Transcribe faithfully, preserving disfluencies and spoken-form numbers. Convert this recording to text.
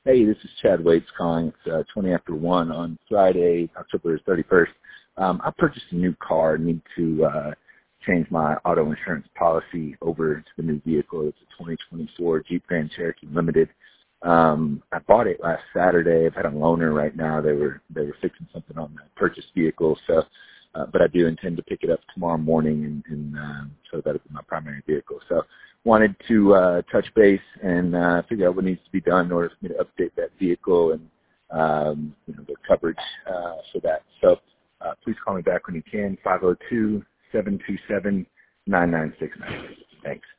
Hey, this is Chad Waits calling. It's uh, twenty after one on Friday, October thirty-first. Um, I purchased a new car. Need to uh, change my auto insurance policy over to the new vehicle. It's a twenty twenty-four Jeep Grand Cherokee Limited. Um, I bought it last Saturday. I've had a loaner right now. They were they were fixing something on the purchased vehicle, so uh, but I do intend to pick it up tomorrow morning, and, and um, so that'll be my primary vehicle. So wanted to uh, touch base and uh, figure out what needs to be done in order for me to update that vehicle and um, you know, the coverage uh, for that. So uh, please call me back when you can, five oh two, seven two seven, nine nine six nine. Thanks.